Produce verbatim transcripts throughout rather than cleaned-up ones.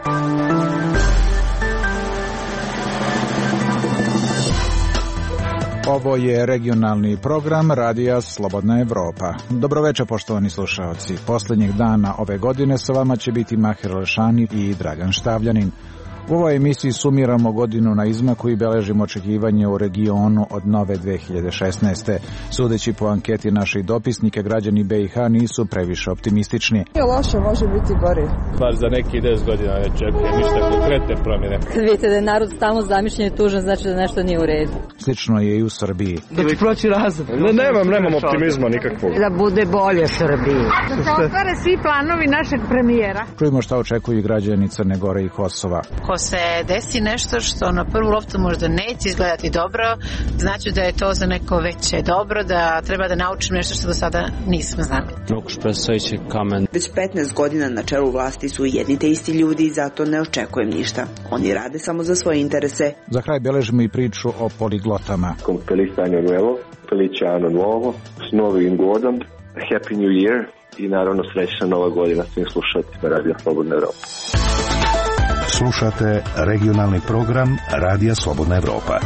Ovo je regionalni program Radija Slobodna Evropa. Dobroveče, poštovani slušaoci. Posljednjeg dana ove godine sa vama će biti Mahir Lešani i Dragan Štavljanin. U ovoj emisiji sumiramo godinu na izmaku i beležimo očekivanje u regionu od nove dve hiljade šesnaeste. Sudeći po anketi naših dopisnika, građani B i H nisu previše optimistični. Loše može biti gori. Bar za neki deset godina ne čekuje ništa konkretne promjene. Kad vidite da je narod stalno zamišljen i tužan, znači da nešto nije u redu. Slično je i u Srbiji. Da će proći razum. Ne, nemam, nemam optimizma nikakvog. Da bude bolje Srbiji. Da se ostvare svi planovi našeg premijera. Čujemo šta očekuju građani Crne Gore i Kosova. Ako se desi nešto što na prvu loptu možda neće izgledati dobro, znači da je to za neko veće dobro, da treba da naučim nešto što do sada nisam znala. Već petnaest godina na čelu vlasti su jedni te isti ljudi i zato ne očekujem ništa. Oni rade samo za svoje interese. Za kraj beležimo i priču o poliglotama. Con feliz año nuevo, felice anno nuovo, s novim godom, happy new year i naravno srećna nova godina svim slušateljima Radija Slobodna Evropa. Slušate regionalni program Radija Slobodna Evropa.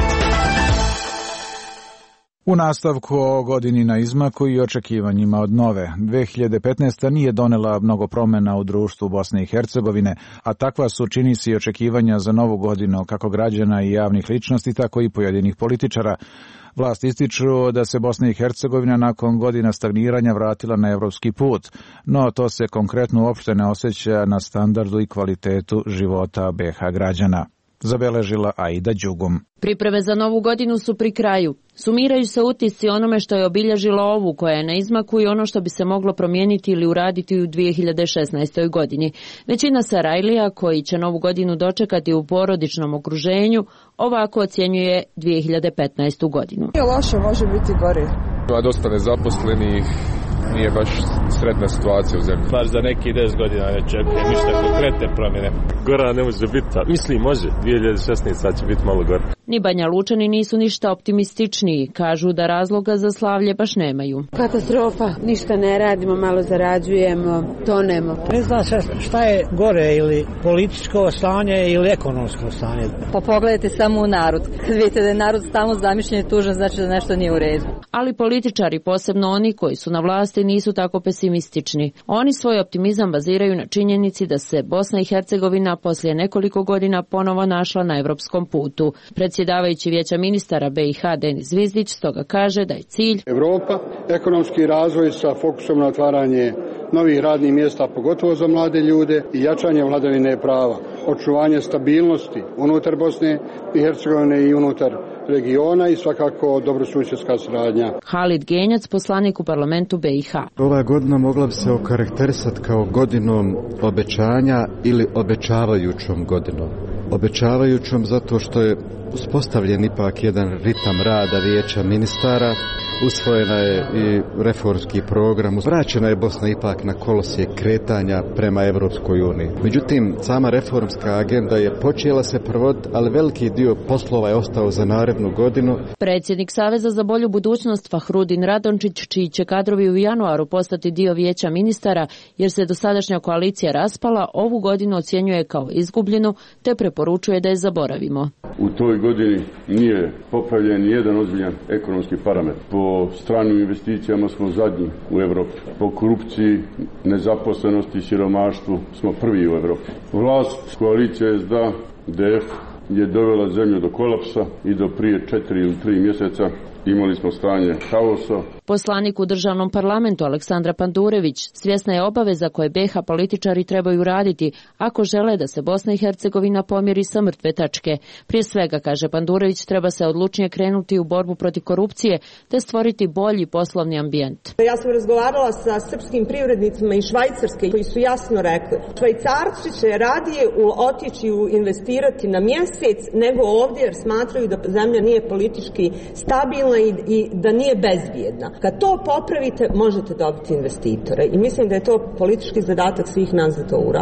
U nastavku o godini na izmaku i očekivanjima od nove, dve hiljade petnaesta. nije donela mnogo promjena u društvu Bosne i Hercegovine, a takva su, čini se, i očekivanja za novu godinu kako građana i javnih ličnosti, tako i pojedinih političara. Vlast ističu da se Bosna i Hercegovina nakon godina stagniranja vratila na evropski put, no to se konkretno uopšte ne osjeća na standardu i kvalitetu života B H građana. Zabeležila Aida Đugum. Pripreme za novu godinu su pri kraju. Sumiraju se utisci onome što je obilježilo ovu, koja je na izmaku, i ono što bi se moglo promijeniti ili uraditi u dve hiljade šesnaestoj. godini. Većina Sarajlija, koji će novu godinu dočekati u porodičnom okruženju, ovako ocjenjuje dve hiljade petnaestu. godinu. Loše može biti gori. Ima dosta nezaposlenih, nije baš sretna situacija u zemlji. Bar za neki deset godina ne čekuje ništa konkretne promjene. Gora ne može biti, mislim može, dve hiljade šesnaesta. će biti malo gore. Ni Banja Lučani nisu ništa optimističniji, kažu da razloga za slavlje baš nemaju. Katastrofa, ništa ne radimo, malo zarađujemo, tonemo. Ne zna se šta je gore, ili političko stanje ili ekonomsko stanje. Pa pogledajte samo u narod. Kad vidite da je narod stalno zamišljen i tužan, znači da nešto nije u redu. Ali političari, posebno oni koji su na vlasti, nisu tako pesimistični. Oni svoj optimizam baziraju na činjenici da se Bosna i Hercegovina poslije nekoliko godina ponovo našla na evropskom putu. Predsjedavajući Vijeća ministara B i H Denis Zvizdić stoga kaže da je cilj Evropa, ekonomski razvoj sa fokusom na otvaranje novih radnih mjesta, pogotovo za mlade ljude, i jačanje vladavine prava, očuvanje stabilnosti unutar Bosne i Hercegovine i unutar regiona i svakako dobrosusjedska saradnja. Halid Genjac, poslanik u parlamentu B i H. Ova godina mogla bi se okarakterisati kao godinom obećanja ili obećavajućom godinom. Obećavajućom zato što je uspostavljen ipak jedan ritam rada Vijeća ministara, usvojena je i reformski program, vraćena je Bosna ipak na kolosijek kretanja prema Evropskoj uniji. Međutim, sama reformska agenda je počela se provoditi, ali veliki dio poslova je ostao za narednu godinu. Predsjednik Saveza za bolju budućnost Fahrudin Radončić, čiji će kadrovi u januaru postati dio Vijeća ministara, jer se dosadašnja koalicija raspala, ovu godinu ocjenjuje kao izgubljenu, te preporučuje da je zaboravimo. U toj godini nije popravljen nijedan ozbiljan ekonomski parametar. Po stranim investicijama smo zadnji u Evropi. Po korupciji, nezaposlenosti i siromaštvu smo prvi u Evropi. Vlast koalicije S D A, D F je dovela zemlju do kolapsa i do prije četiri ili tri mjeseca imali smo stanje haosa. Poslanik u državnom parlamentu Aleksandra Pandurević svjesna je obaveza koje B H političari trebaju raditi ako žele da se Bosna i Hercegovina pomjeri sa mrtve tačke. Prije svega, kaže Pandurević, treba se odlučnije krenuti u borbu protiv korupcije te stvoriti bolji poslovni ambijent. Ja sam razgovarala sa srpskim privrednicima iz Švajcarske koji su jasno rekli: Švajcarci će radije otići investirati na mjesec nego ovdje, jer smatraju da zemlja nije politički stabilna i, i da nije bezbjedna. Kad to popravite, možete dobiti investitore i mislim da je to politički zadatak svih nas da to uradimo.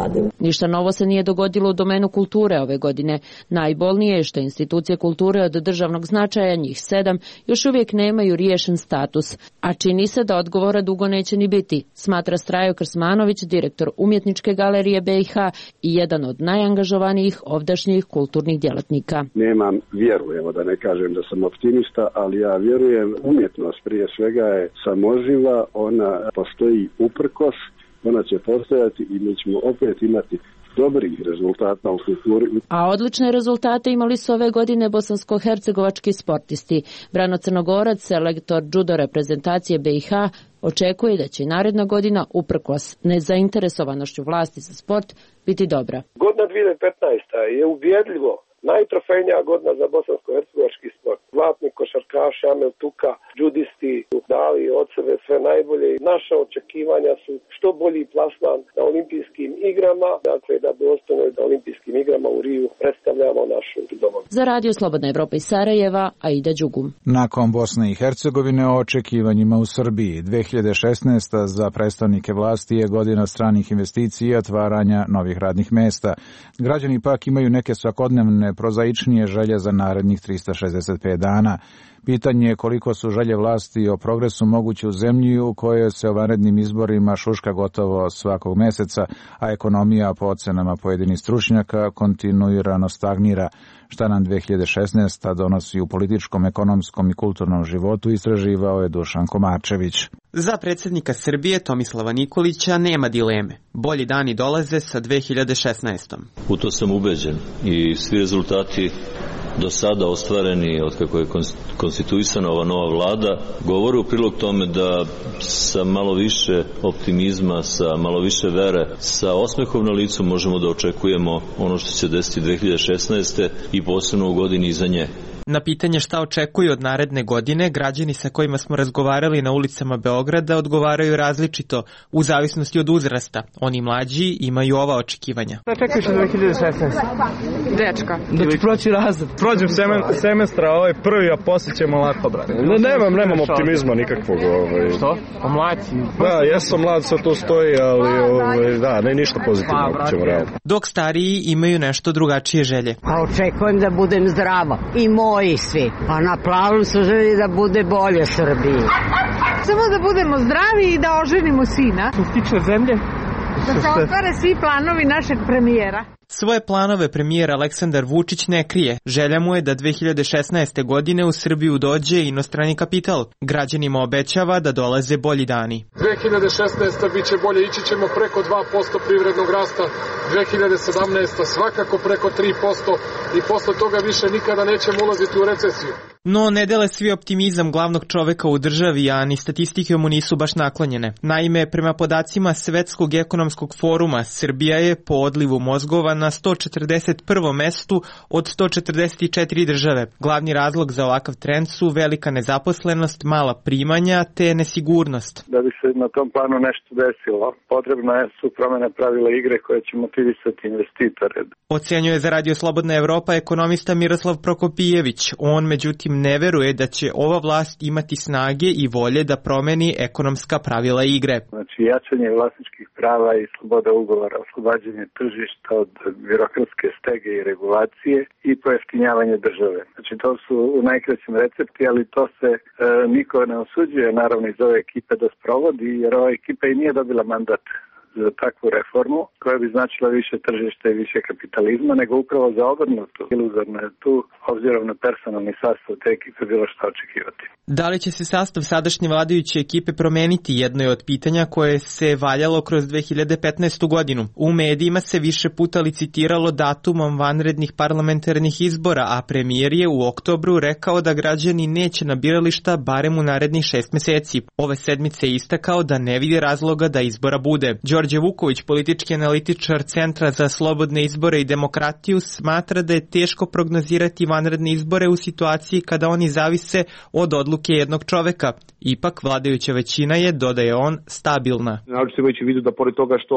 Ništa novo se nije dogodilo u domenu kulture ove godine. Najbolnije je što institucije kulture od državnog značaja, njih sedam, još uvijek nemaju riješen status. A čini se da odgovora dugo neće ni biti, smatra Strajo Krsmanović, direktor Umjetničke galerije B i H i jedan od najangažovanijih ovdašnjih kulturnih djelatnika. Nemam vjeru, evo da ne kažem da sam optimista, ali ja vjerujem umjetnost prije svega je samoživa, ona postoji uprkos, ona će postojati i mi ćemo opet imati dobrih rezultata u kulturi. A odlične rezultate imali su ove godine bosansko-hercegovački sportisti. Brano Crnogorac, selektor judo reprezentacije B i H, očekuje da će naredna godina, uprkos nezainteresovanošću vlasti za sport, biti dobra. Godina dvije hiljade petnaesta je ubjedljivo najtrofejnija godina za bosansko-hercegovački sport. Zlatni košarkaš Amel Tuka, judisti dali od sebe sve najbolje i naša očekivanja su što bolji plasman na olimpijskim igrama, dakle da dostojno na olimpijskim igrama u Riju predstavljamo našu domovinu. Za Radio Slobodna Evropa iz Sarajeva, Aida Đugum. Nakon Bosne i Hercegovine o očekivanjima u Srbiji, dve hiljade šesnaesta za predstavnike vlasti je godina stranih investicija i otvaranja novih radnih mesta. Građani pak imaju neke svakodnevne prozaičnije želje za narednih trista šezdeset pet dana. Pitanje je koliko su želje vlasti o progresu moguće u zemlji u kojoj se o vanrednim izborima šuška gotovo svakog meseca, a ekonomija po ocenama pojedinih stručnjaka kontinuirano stagnira. Šta nam dve hiljade šesnaesta donosi u političkom, ekonomskom i kulturnom životu, istraživao je Dušan Komarčević. Za predsjednika Srbije Tomislava Nikolića nema dileme. Bolji dani dolaze sa dve hiljade šesnaestom. U to sam ubeđen i svi rezultati do sada ostvareni od kako je konstituisana ova nova vlada govore u prilog tome da sa malo više optimizma, sa malo više vere, sa osmehom na licu možemo da očekujemo ono što će desiti dve hiljade šesnaeste i posebno u godini iza nje. Na pitanje šta očekuju od naredne godine, građani sa kojima smo razgovarali na ulicama Beograda odgovaraju različito, u zavisnosti od uzrasta. Oni mlađi imaju ova očekivanja. Šta čekaš od dve hiljade šesnaeste? Dečka. Da ću proći razred. Prođem semen, semestra, ovaj prvi, a poslije ćemo lako, brate. Ne, nemam, nemam optimizma nikakvog. Ovaj. Što? O mlađi? Da, jesam mlad, sad to stoji, ali ovaj, da, ne ništa pozitivno. Pa, ćemo realno. Dok stariji imaju nešto drugačije želje. A očekujem da budem zdrava i moji svi. A na plavom su želi da bude bolje Srbiji. Samo da budemo zdravi i da oženimo sina. Što se tiče zemlje? Da se ostvare svi planovi našeg premijera. Svoje planove premijer Aleksandar Vučić ne krije. Želja mu je da dve hiljade šesnaeste. godine u Srbiju dođe inostrani kapital. Građanima obećava da dolaze bolji dani. dve hiljade šesnaesta. bit će bolje, ići ćemo preko dva posto privrednog rasta. dve hiljade sedamnaesta. svakako preko tri posto i posle toga više nikada nećemo ulaziti u recesiju. No, ne dele svi optimizam glavnog čoveka u državi, a ni statistike mu nisu baš naklonjene. Naime, prema podacima Svetskog ekonomskog foruma, Srbija je po odlivu mozgova na sto četrdeset prvom mestu od sto četrdeset četiri države. Glavni razlog za ovakav trend su velika nezaposlenost, mala primanja te nesigurnost. Da bi se na tom planu nešto desilo, potrebno su promjene pravila igre koje će motivisati investitore. Ocenjuje za Radio Slobodna Evropa ekonomista Miroslav Prokopijević. On međutim ne veruje da će ova vlast imati snage i volje da promeni ekonomska pravila igre. Znači jačanje vlasničkih prava i sloboda ugovora, oslobađanje tržišta od birokratske stege i regulacije i pojeftinjavanje države. Znači to su u najkraćem recepti, ali to se e, niko ne osuđuje naravno iz ove ekipe da sprovodi, jer ova ekipa i nije dobila mandat za takvu reformu koja bi značila više tržišta i više kapitalizma, nego upravo za obrnutu. Iluzorno je tu, obzirom na personalni sastav te ekipe, bilo što očekivati. Da li će se sastav sadašnje vladajuće ekipe promeniti, jedno je od pitanja koje se valjalo kroz dve hiljade petnaestu. godinu. U medijima se više puta licitiralo datumom vanrednih parlamentarnih izbora, a premijer je u oktobru rekao da građani neće na birališta barem u narednih šest meseci. Ove sedmice je istakao da ne vidi razloga da izbora bude. Đorđe Vuković, politički analitičar Centra za slobodne izbore i demokratiju, smatra da je teško prognozirati vanredne izbore u situaciji kada oni zavise od odluke jednog čoveka. Ipak vladajuća većina je, dodaje on, stabilna. Naročito imajući u vidu da pored toga što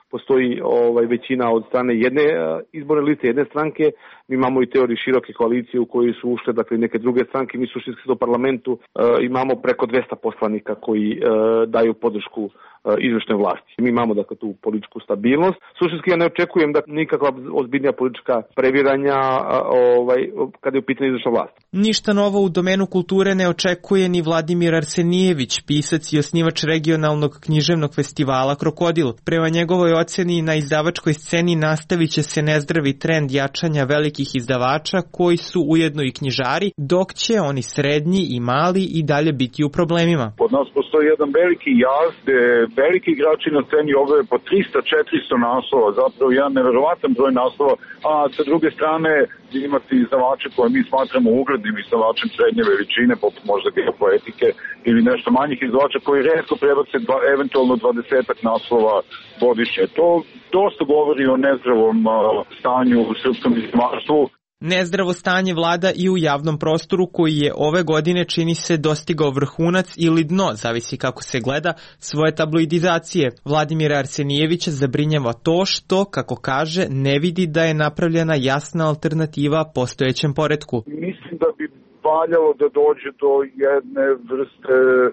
postoji ovaj, većina od strane jedne izborne liste, jedne stranke. Mi imamo i teoriju široke koalicije u kojoj su ušle dakle, neke druge stranke. Mi suštinski do parlamentu e, imamo preko dvesta poslanika koji e, daju podršku e, izvršnoj vlasti. Mi imamo dakle, tu političku stabilnost. Suštinski ja ne očekujem da nikakva ozbiljnija politička previranja ovaj, kada je u pitanju izvršna vlast. Ništa novo u domenu kulture ne očekuje ni Vladimir Arsenijević, pisac i osnivač regionalnog književnog festivala Krokodil. Prema njegovoj oceni na izdavačkoj sceni nastavit će se nezdravi trend jačanja velikih izdavača koji su ujedno i knjižari, dok će oni srednji i mali i dalje biti u problemima. Kod nas postoji jedan veliki jaz gde veliki igrači na sceni objave po trista do četiristo naslova, zapravo jedan neverovatan broj naslova, a sa druge strane imati izdavače koje mi smatramo uglednim izdavačem srednje veličine, poput možda Geopoetike ili nešto manjih izdavača koji retko prebace dva, eventualno dvadesetak naslova godišnje. To dosta govori o nezdravom uh, stanju u srpskom izdavaštvu. Nezdravo stanje vlada i u javnom prostoru koji je ove godine čini se dostigao vrhunac ili dno, zavisi kako se gleda, svoje tabloidizacije. Vladimira Arsenijevića zabrinjava to što, kako kaže, ne vidi da je napravljena jasna alternativa postojećem poretku. Mislim da bi valjalo da dođe do jedne vrste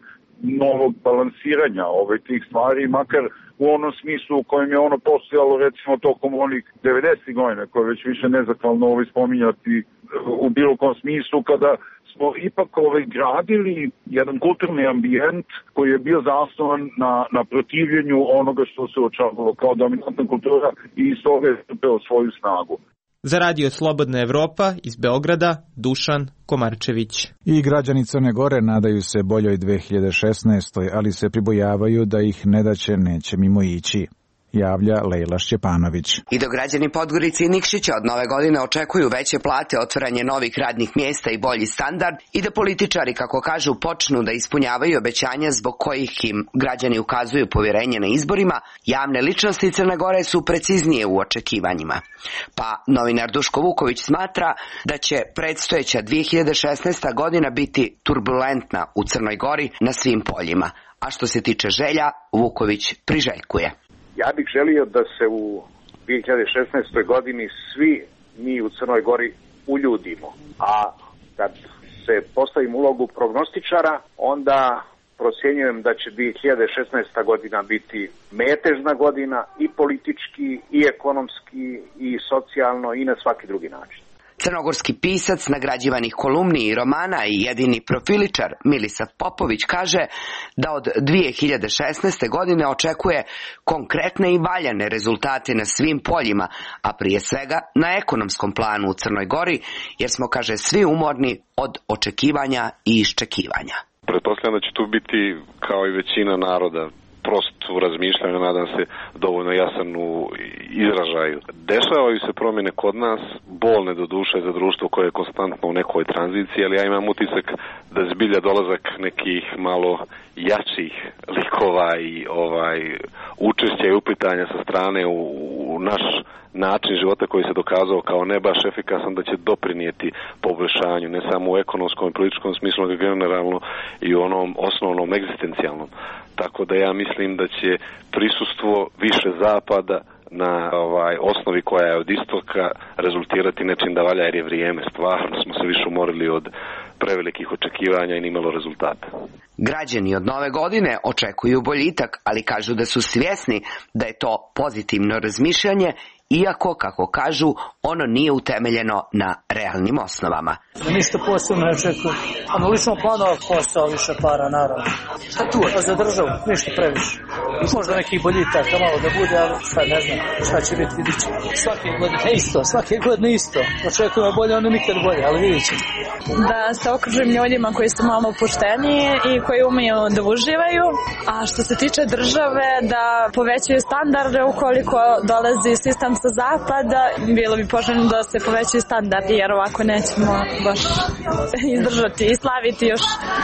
novog balansiranja ove tih stvari, makar u onom smislu u kojem je ono postojalo recimo tokom onih devedesetih godina, koje već više nezahvalno ovaj spominjati u bilo kom smislu, kada smo ipak ovaj gradili jedan kulturni ambijent koji je bio zasnovan na, na protivljenju onoga što se očekivalo kao dominantna kultura i iz toga je crpeo svoju snagu. Za Radio Slobodna Evropa iz Beograda, Dušan Komarčević. I građani Crne Gore nadaju se boljoj dve hiljade šesnaestoj, ali se pribojavaju da ih nedaće neće mimo ići, javlja Lejla Šćepanović. I do građani Podgorice i Nikšića od nove godine očekuju veće plate, otvaranje novih radnih mjesta i bolji standard i da političari, kako kažu, počnu da ispunjavaju obećanja zbog kojih im građani ukazuju povjerenje na izborima, javne ličnosti Crne Gore su preciznije u očekivanjima. Pa novinar Duško Vuković smatra da će predstojeća dve hiljade šesnaesta godina biti turbulentna u Crnoj Gori na svim poljima. A što se tiče želja, Vuković priželjkuje. Ja bih želio da se u dve hiljade šesnaestoj godini svi mi u Crnoj Gori uljudimo, a kad se postavim ulogu prognostičara, onda procjenjujem da će dve hiljade šesnaesta godina biti metežna godina i politički, i ekonomski, i socijalno, i na svaki drugi način. Crnogorski pisac nagrađivanih kolumni i romana i jedini profiličar Milisav Popović kaže da od dve hiljade šesnaeste. godine očekuje konkretne i valjane rezultate na svim poljima, a prije svega na ekonomskom planu u Crnoj Gori, jer smo, kaže, svi umorni od očekivanja i iščekivanja. Pretpostavljam da će tu biti, kao i većina naroda, prost u razmišljanju, nadam se dovoljno jasan u izražaju. Dešavaju se promjene kod nas, bolne do duše za društvo koje je konstantno u nekoj tranziciji, ali ja imam utisak da zbilja dolazak nekih malo jačih likova i ovaj učešća i uplitanja sa strane u, u naš način života koji se dokazao kao ne baš efikasan, da će doprinijeti poboljšanju ne samo u ekonomskom i političkom smislu, nego generalno i u onom osnovnom egzistencijalnom. Tako da ja mislim da će prisustvo više zapada na ovaj osnovi koja je od istoka rezultirati nečim da valja, jer je vrijeme. Stvarno smo se više umorili od prevelikih očekivanja i nimalo rezultata. Građani od nove godine očekuju boljitak, ali kažu da su svjesni da je to pozitivno razmišljanje, iako, kako kažu, ono nije utemeljeno na realnim osnovama. Ništa posebno ne očekuju. A na ličnom planu posao, više para, naravno. Šta tu? Pa za državu, ništa previše. Možda neki boljitak, malo da bude, ali šta ne znam, šta će biti, vidit ćemo. Svake godine isto, svake godine isto. Očekujemo bolje, ono nikad bolje, ali vidit ćemo. Da se okružim ljudima koji su malo opušteniji i koji umeju da uživaju. A što se tiče države, da povećaju standarde ukoliko dolazi sistem sa zapada, bilo bi poželjno da se povećaju standardi, jer ovako nećemo baš izdržati i slaviti još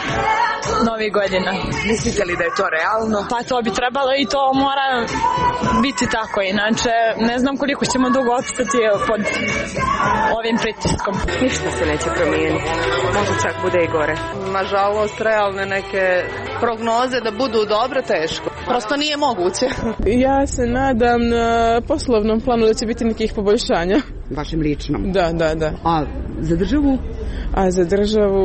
novih godina. Mislite li da je to realno? Pa to bi trebalo i to mora biti tako, inače ne znam koliko ćemo dugo opstati pod ovim pritiskom. Ništa se neće promijeniti, možda čak bude i gore. Nažalost, realne neke prognoze da budu dobre, teško. Prosto nije moguće. Ja se nadam na poslovnom planu da će biti nekih poboljšanja. Vašem ličnom? Da, da, da. A za državu? A za državu...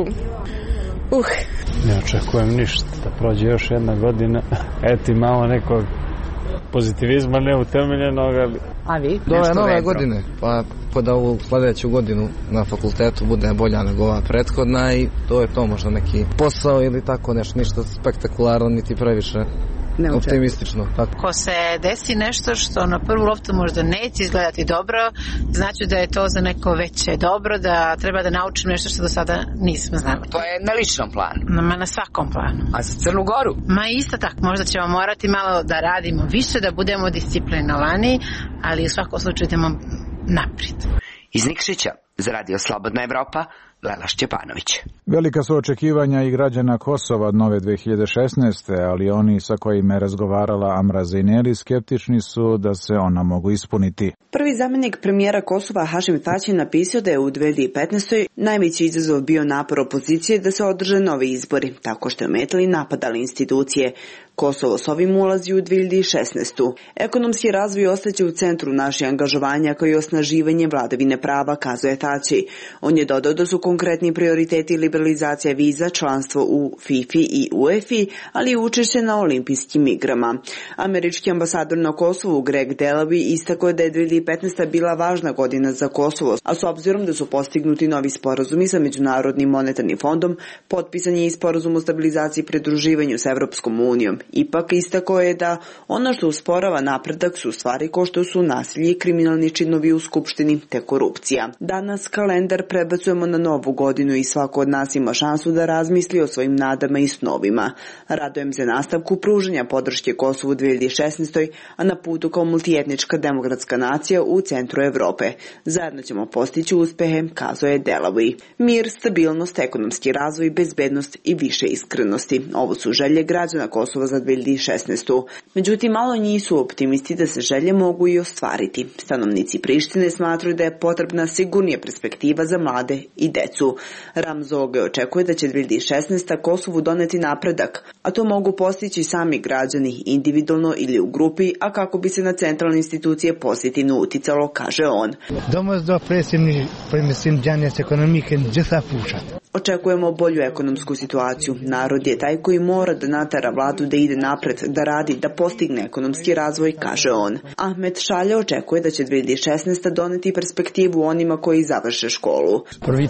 Uh. Ne očekujem ništa, da prođe još jedna godina. Eto, malo nekog pozitivizma neutemeljenog, ali... A vi? Do ove nove godine, pa kod ovu sledeću godinu na fakultetu bude bolja nego ova prethodna i to je to, možda neki posao ili tako nešto, ništa spektakularno, niti previše optimistično. Tako. Ko se desi nešto što na prvu loptu možda neće izgledati dobro, znači da je to za neko veće dobro, da treba da naučim nešto što do sada nismo znali. To je na ličnom planu? Ma na svakom planu. A za Crnu Goru? Ma isto tako, možda ćemo morati malo da radimo više, da budemo disciplinovani, ali u svakom slučaju idemo naprijed. Iz Nikšića, za Radio Slobodna Evropa, Lela Šćepanović. Velika su očekivanja i građana Kosova od nove dve hiljade šesnaeste. ali oni sa kojima je razgovarala Amra Zejneli skeptični su da se ona mogu ispuniti. Prvi zamjenik premijera Kosova Hašim Tači napisao da je u dve hiljade petnaestoj. najveći izazov bio napor opozicije da se održe novi izbori, tako što je ometali i napadali institucije. Kosovo s ovim ulazi u dve hiljade šesnaestu. Ekonomski razvoj ostaće u centru naših angažovanja kao i osnaživanje vladavine prava, kazuje Tači. On je dodao da su konkretni prioriteti liberalizacija viza, članstvo u FIFA i UEFA, ali i učešće na olimpijskim igrama. Američki ambasador na Kosovu Greg Delaby istakao da je dve hiljade petnaesta. bila važna godina za Kosovo, a s obzirom da su postignuti novi sporazumi sa Međunarodnim monetarnim fondom, potpisan je i sporazum o stabilizaciji i pridruživanju s Evropskom unijom. Ipak istakao je da ono što usporava napredak su stvari kao što su nasilje i kriminalni činovi u Skupštini te korupcija. Danas kalendar prebacujemo na novu godinu i svako od nas ima šansu da razmisli o svojim nadama i snovima. Radujem se nastavku pružanja podrške Kosovu u dve hiljade šesnaestoj. a na putu kao multietnička demokratska nacija u centru Evrope. Zajedno ćemo postići uspehe, kazuje Delaby. Mir, stabilnost, ekonomski razvoj, bezbednost i više iskrenosti. Ovo su želje građana Kosova za dve hiljade šesnaestu. Međutim, malo njih su optimisti da se želje mogu i ostvariti. Stanovnici Prištine smatruju da je potrebna sigurnija perspektiva za mlade i decu. Ramzo Oge očekuje da će dve hiljade šesnaesta. Kosovu doneti napredak, a to mogu postići sami građani individualno ili u grupi, a kako bi se na centralne institucije pozitivno uticalo, kaže on. Očekujemo bolju ekonomsku situaciju. Narod je taj koji mora da natera vladu da ide napred, da radi, da postigne ekonomski razvoj, kaže on. Ahmet Šalja očekuje da će dve hiljade šesnaesta. doneti perspektivu onima koji završe školu.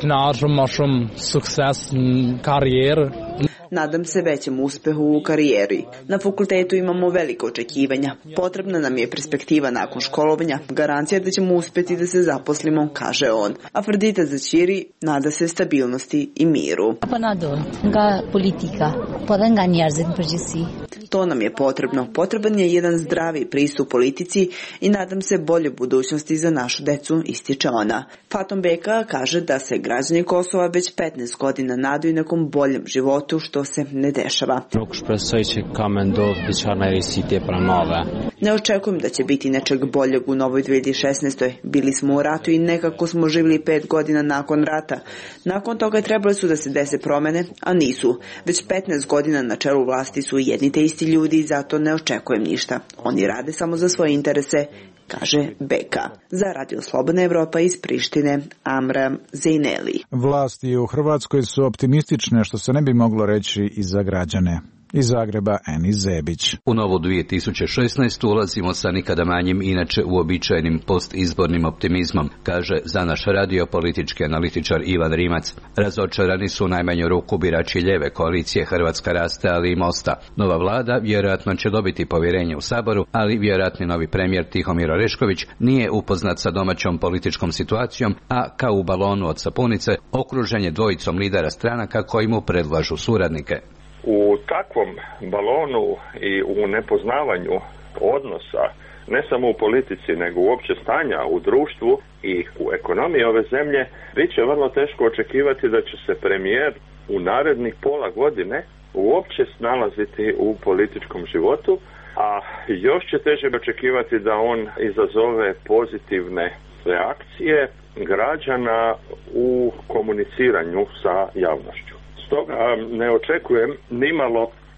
Nadam se većem uspehu u karijeri. Na fakultetu imamo velike očekivanja. Potrebna nam je perspektiva nakon školovanja, garancija da ćemo uspjeti da se zaposlimo, kaže on. Afrodita Začiri nada se stabilnosti i miru. To nam je potrebno. Potreban je jedan zdravi pristup politici i nadam se bolje budućnosti za našu decu, ističe ona. Fatom Beka kaže da se građani Kosova već petnaest godina nadaju nekom boljem životu, što se ne dešava. Ne očekujem da će biti nečeg boljeg u novoj dve hiljade šesnaestoj. Bili smo u ratu i nekako smo živjeli pet godina nakon rata. Nakon toga trebali su da se dese promene, a nisu. Već petnaest godina na čelu vlasti su jedni te isti ljudi i zato ne očekujem ništa. Oni rade samo za svoje interese, kaže Beka. Za Radio Slobodna Evropa iz Prištine, Amra Zejneli. Vlasti u Hrvatskoj su optimistične, što se ne bi moglo reći i za građane. Iz Zagreba, Eni Zebić. U novu dve tisuće šesnaestu. ulazimo sa nikada manjim, inače uobičajenim postizbornim optimizmom, kaže za naš radio politički analitičar Ivan Rimac. Razočarani su u najmanju ruku birači ljeve koalicije Hrvatska raste, ali i Mosta. Nova vlada vjerojatno će dobiti povjerenje u Saboru, ali vjerojatni novi premijer Tihomir Orešković nije upoznat sa domaćom političkom situacijom, a kao u balonu od sapunice okružen je dvojicom lidera stranaka koji mu predlažu suradnike. U takvom balonu i u nepoznavanju odnosa, ne samo u politici, nego uopće stanja u društvu i u ekonomiji ove zemlje, bit će vrlo teško očekivati da će se premijer u narednih pola godine uopće snalaziti u političkom životu, a još će teže očekivati da on izazove pozitivne reakcije građana u komuniciranju sa javnošću. Stoga ne očekujem nimalo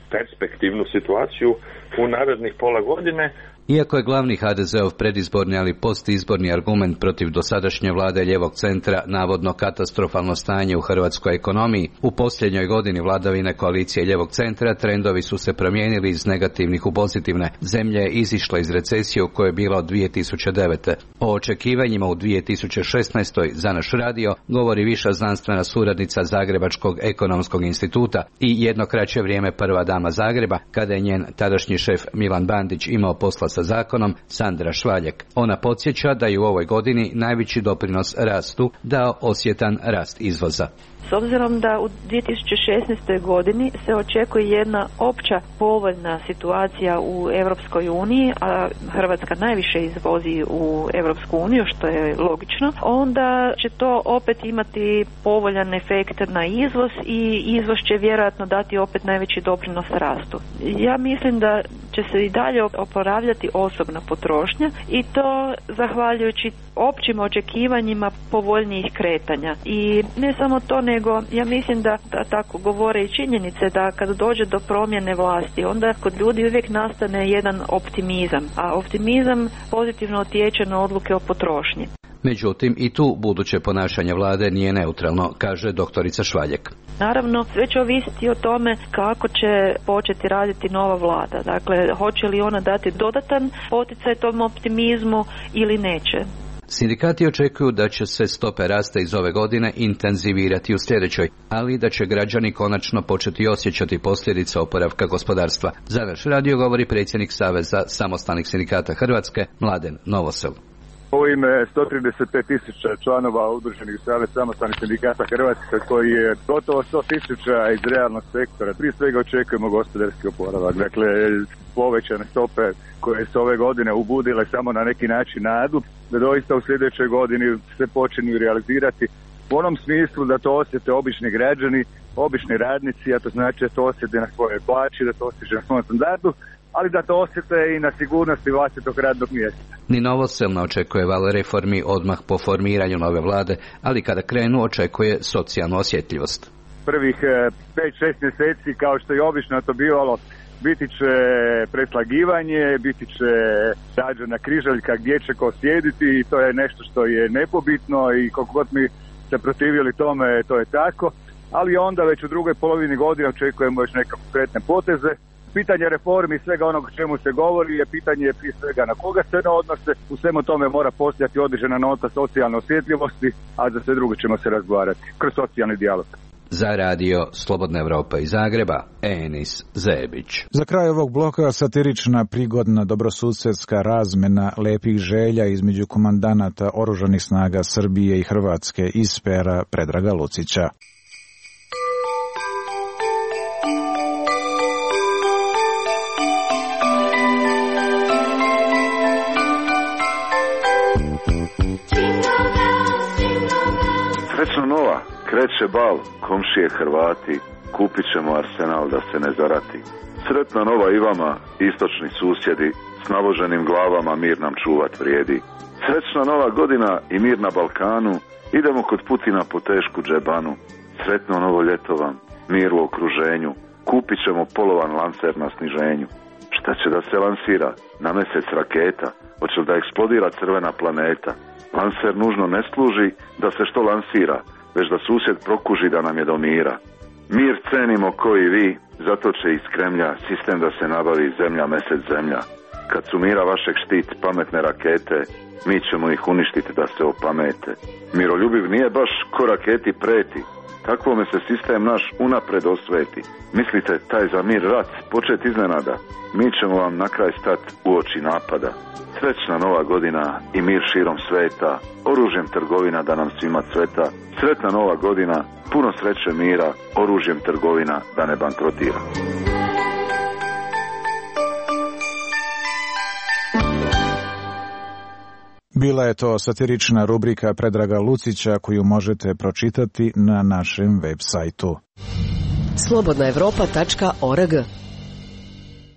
perspektivnu situaciju u narednih pola godine. Iako je glavni ha de zeov predizborni, ali postizborni argument protiv dosadašnje vlade lijevog centra navodno katastrofalno stanje u hrvatskoj ekonomiji, u posljednjoj godini vladavine koalicije lijevog centra trendovi su se promijenili iz negativnih u pozitivne. Zemlja je izišla iz recesije u kojoj je bila od dvije tisuće devete. O očekivanjima u dvije tisuće šesnaestoj za naš radio govori viša znanstvena suradnica Zagrebačkog ekonomskog instituta i jedno kraće vrijeme prva dama Zagreba, kada je njen tadašnji šef Milan Bandić imao posla sa zakonom, Sandra Švaljek. Ona podsjeća da je u ovoj godini najveći doprinos rastu dao osjetan rast izvoza. S obzirom da u dvije tisuće šesnaestoj godini se očekuje jedna opća povoljna situacija u Europskoj uniji, a Hrvatska najviše izvozi u Europsku uniju, što je logično, onda će to opet imati povoljan efekt na izvoz i izvoz će vjerojatno dati opet najveći doprinos rastu. Ja mislim da će se i dalje oporavljati osobna potrošnja i to zahvaljujući općim očekivanjima povoljnijih kretanja. I ne samo to, nego ja mislim da, da tako govore i činjenice da kad dođe do promjene vlasti, onda kod ljudi uvijek nastane jedan optimizam, a optimizam pozitivno utječe na odluke o potrošnji. Međutim, i tu buduće ponašanje vlade nije neutralno, kaže doktorica Švaljek. Naravno, sve će ovisiti o tome kako će početi raditi nova vlada. Dakle, hoće li ona dati dodatan poticaj tom optimizmu ili neće. Sindikati očekuju da će se stope rasta iz ove godine intenzivirati u sljedećoj, ali da će građani konačno početi osjećati posljedice oporavka gospodarstva. Za naš radio govori predsjednik Saveza samostalnih sindikata Hrvatske, Mladen Novosel. U ime sto trideset pet tisuća članova udruženih u Savez samostalnih sindikata Hrvatske, koji je gotovo sto tisuća iz realnog sektora. Prije svega očekujemo gospodarski oporavak. Dakle, povećane stope koje su ove godine ubudile samo na neki način nadu, da doista u sljedećoj godini se počinju realizirati u onom smislu da to osjete obični građani, obični radnici, a to znači da to osjete na svojoj plaći, da to osjete na svom standardu, ali da to osjete i na sigurnosti vlastitog radnog mjesta. Ni Novosel ne očekuje val reformi odmah po formiranju nove vlade, ali kada krenu očekuje socijalnu osjetljivost. Prvih pet šest mjeseci, kao što je obično to bivalo, biti će preslagivanje, biti će rađena križaljka gdje će ko sjediti i to je nešto što je nepobitno i koliko god mi se protivili tome, to je tako, ali onda već u drugoj polovini godine očekujemo još neke konkretne poteze. Pitanje reformi i svega onog čemu se govori je pitanje prije svega na koga se ne odnose. U svemu tome mora postojati određena nota socijalne osjetljivosti, a za sve drugo ćemo se razgovarati kroz socijalni dijalog. Za radio Slobodna Evropa iz Zagreba, Enis Zebić. Za kraj ovog bloka satirična, prigodna, dobrosusjedska razmena lepih želja između komandanata oružanih snaga Srbije i Hrvatske iz pera Predraga Lucića. Srećno nova, kreće bal, komšije Hrvati, kupit ćemo arsenal da se ne zarati. Sretna nova i vama, istočni susjedi, s naloženim glavama mir nam čuvat vrijedi. Srećna nova godina i mir na Balkanu, idemo kod Putina po tešku džebanu. Sretno novo ljeto vam, mir u okruženju, kupit ćemo polovan lancer na sniženju. Šta će da se lansira? Na mjesec raketa, hoće li da eksplodira crvena planeta? Lancer nužno ne služi da se što lansira, već da susjed prokuži da nam je do mira. Mir cenimo koji vi, zato će iz Kremlja sistem da se nabavi zemlja, mesec zemlja. Kad su mira vašeg štit pametne rakete, mi ćemo ih uništiti da se opamete. Miroljubiv nije baš ko raketi preti, takvome se sistem naš unapred osveti. Mislite taj za mir rat počet iznenada, mi ćemo vam na kraj stat u oči napada. Srećna nova godina i mir širom sveta, oružjem trgovina da nam svima cveta. Sretna nova godina, puno sreće mira, oružjem trgovina da ne bankrotira. Bila je to satirična rubrika Predraga Lucića koju možete pročitati na našem web sajtu. slobodna evropa tačka org.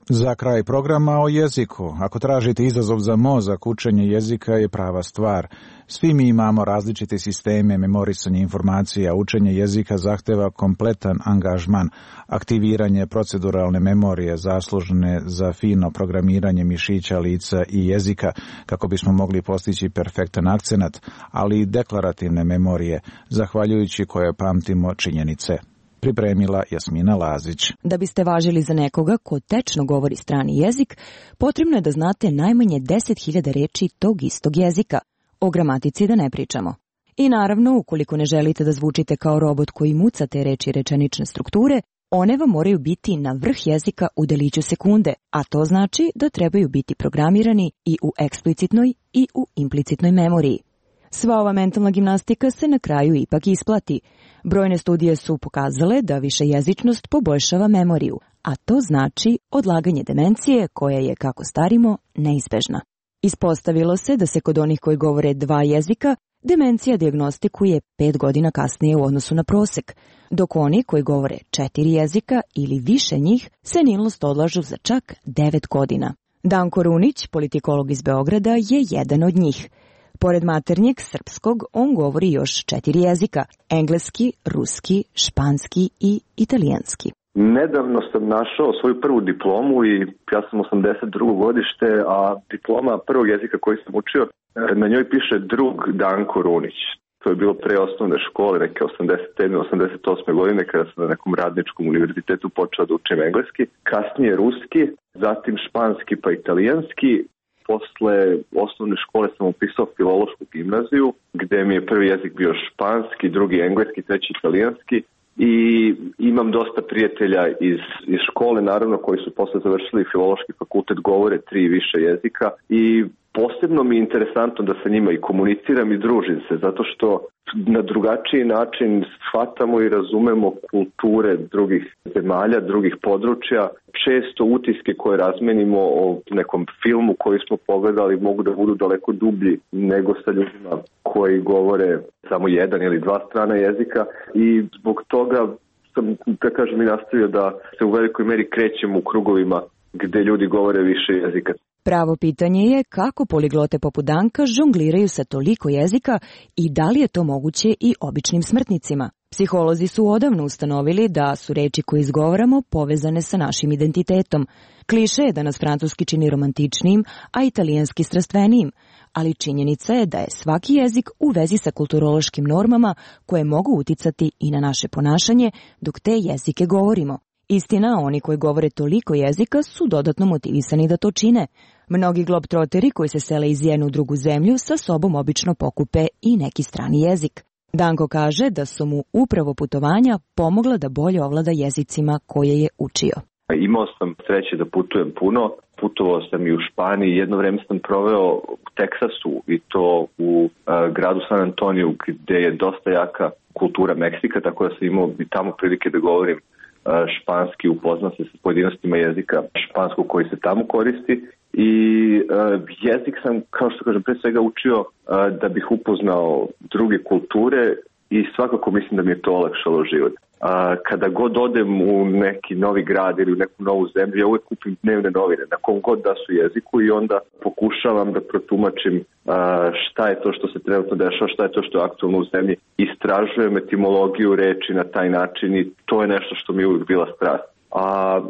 Za kraj programa o jeziku. Ako tražite izazov za mozak, učenje jezika je prava stvar. Svi mi imamo različite sisteme memorisanja informacija. Učenje jezika zahteva kompletan angažman, aktiviranje proceduralne memorije zaslužne za fino programiranje mišića, lica i jezika, kako bismo mogli postići perfektan akcenat, ali i deklarativne memorije, zahvaljujući koje pamtimo činjenice. Pripremila Jasmina Lazić. Da biste važili za nekoga ko tečno govori strani jezik, potrebno je da znate najmanje deset hiljada reči tog istog jezika. O gramatici da ne pričamo. I naravno, ukoliko ne želite da zvučite kao robot koji muca te reči rečenične strukture, one vam moraju biti na vrh jezika u deliću sekunde, a to znači da trebaju biti programirani i u eksplicitnoj i u implicitnoj memoriji. Sva ova mentalna gimnastika se na kraju ipak isplati. Brojne studije su pokazale da višejezičnost poboljšava memoriju, a to znači odlaganje demencije koja je, kako starimo, neizbežna. Ispostavilo se da se kod onih koji govore dva jezika, demencija dijagnostikuje pet godina kasnije u odnosu na prosek, dok oni koji govore četiri jezika ili više njih senilnost odlažu za čak devet godina. Danko Runić, politikolog iz Beograda, je jedan od njih. Pored maternjeg srpskog, on govori još četiri jezika: engleski, ruski, španski i italijanski. Nedavno sam našao svoju prvu diplomu i ja sam osamdeset drugo godište, a diploma prvog jezika koji sam učio, na njoj piše drug Danko Runić. To je bilo pre osnovne škole, neke osamdeset sedme osamdeset osme godine, kada sam na nekom radničkom univerzitetu počeo da učim engleski, kasnije ruski, zatim španski pa italijanski. Posle osnovne škole sam upisao filološku gimnaziju, gde mi je prvi jezik bio španski, drugi engleski, treći italijanski. I imam dosta prijatelja iz, iz škole, naravno, koji su posle završili filološki fakultet, govore tri i više jezika i posebno mi je interesantno da sa njima i komuniciram i družim se, zato što na drugačiji način shvatamo i razumemo kulture drugih zemalja, drugih područja. Često utiske koje razmenimo o nekom filmu koji smo pogledali mogu da budu daleko dublji nego sa ljudima koji govore samo jedan ili dva strana jezika i zbog toga sam, da kažem, i nastavio da se u velikoj meri krećem u krugovima gde ljudi govore više jezika. Pravo pitanje je kako poliglote poput Danka žongliraju sa toliko jezika i da li je to moguće i običnim smrtnicima. Psiholozi su odavno ustanovili da su reči koje izgovaramo povezane sa našim identitetom. Kliše je da nas francuski čini romantičnijim, a italijanski strastvenijim, ali činjenica je da je svaki jezik u vezi sa kulturološkim normama koje mogu uticati i na naše ponašanje dok te jezike govorimo. Istina, oni koji govore toliko jezika su dodatno motivisani da to čine. Mnogi globtroteri koji se sele iz jednu u drugu zemlju sa sobom obično pokupe i neki strani jezik. Danko kaže da su mu upravo putovanja pomogla da bolje ovlada jezicima koje je učio. Imao sam sreće da putujem puno, putovao sam i u Španiji, jedno vreme sam proveo u Teksasu i to u uh, gradu San Antoniju gde je dosta jaka kultura Meksika, tako da sam imao i tamo prilike da govorim španski, upoznao se sa pojedinostima jezika španskog koji se tamo koristi i uh, jezik sam, kao što kažem, pre svega učio uh, da bih upoznao druge kulture i svakako mislim da mi je to olakšalo život. Uh, kada god odem u neki novi grad ili u neku novu zemlju, ja uvek kupim dnevne novine, na kom god da su jeziku i onda pokušavam da protumačim uh, šta je to što se trenutno dešava, šta je to što je aktualno u zemlji. Istražujem etimologiju reči na taj način i to je nešto što mi je uvijek bila strast. A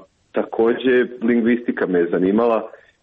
takođe, lingvistika me je zanimala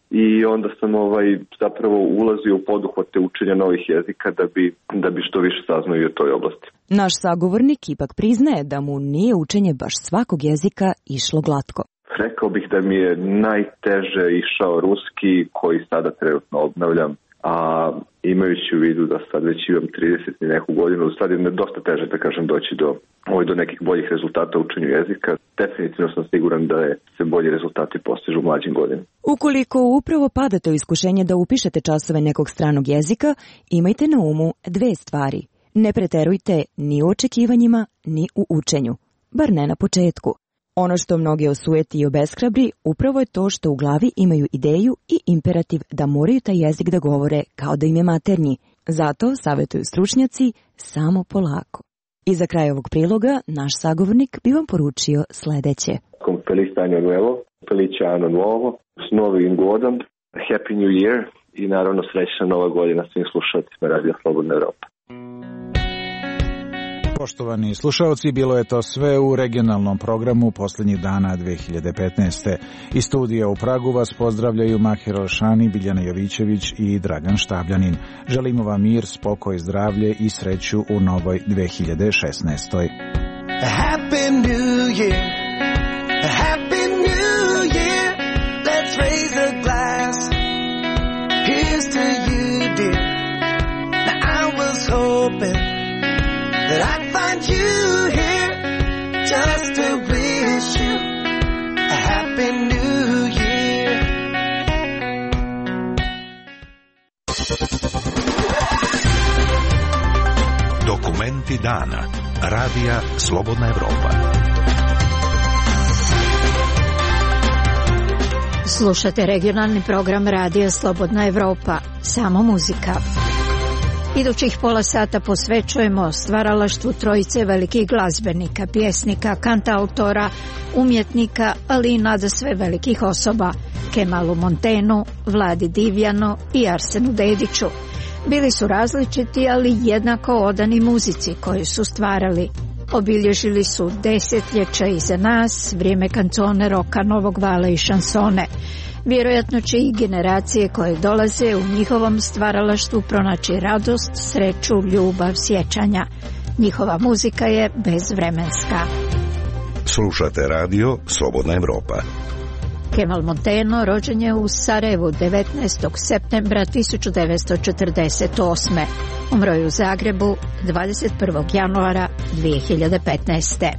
i onda sam ovaj zapravo ulazio u poduhvate učenja novih jezika da bi, da bi što više saznao i o toj oblasti. Naš sagovornik ipak priznaje da mu nije učenje baš svakog jezika išlo glatko. Rekao bih da mi je najteže išao ruski, koji sada trenutno obnavljam, a imajući u vidu da sad već imam trideset i neku godinu, sad je dosta teže, da kažem, doći do, ovaj, do nekih boljih rezultata u učenju jezika. Definitivno sam siguran da je, se bolji rezultati postižu u mlađim godinama. Ukoliko upravo padate u iskušenje da upišete časove nekog stranog jezika, imajte na umu dve stvari. Ne preterujte ni u očekivanjima, ni u učenju, bar ne na početku. Ono što mnoge osujeti i obeshrabri upravo je to što u glavi imaju ideju i imperativ da moraju taj jezik da govore kao da im je maternji. Zato, savjetuju stručnjaci, samo polako. I za kraj ovog priloga, naš sagovornik bi vam poručio sledeće. Con feliz año nuevo, felice anno nuovo, s novim godom, happy new year i naravno srećna nova godina svim slušalcima Radio Slobodna Evropa. Poštovani slušalci, bilo je to sve u regionalnom programu posljednjih dana dve hiljade petnaeste. Iz studija u Pragu vas pozdravljaju Mahir Alšani, Biljana Jovićević i Dragan Štabljanin. Želimo vam mir, spokoj, zdravlje i sreću u novoj dve hiljade šesnaestoj. Happy New Year, Happy New Year, let's raise a glass, here's to you dear. Now I was hoping that I'd find you here just to wish you a happy new year. Dokumenti dana. Radija Slobodna Evropa. Slušate regionalni program Radija Slobodna Evropa. Samo muzika. Idućih pola sata posvećujemo stvaralaštvu trojice velikih glazbenika, pjesnika, kantautora, umjetnika, ali i nadasve velikih osoba, Kemalu Montenu, Vladi Divjanu i Arsenu Dediću. Bili su različiti, ali jednako odani muzici koju su stvarali. Obilježili su desetljeća iza nas, vrijeme kancone, roka, novog vala i šansone. Vjerojatno će i generacije koje dolaze u njihovom stvaralaštvu pronaći radost, sreću, ljubav, sjećanja. Njihova muzika je bezvremenska. Slušate radio Slobodna Evropa. Kemal Monteno rođen je u Sarajevu devetnaestog septembra tisuću devetsto četrdeset osme. Umro je u Zagrebu dvadeset prvog januara dvije hiljade petnaeste.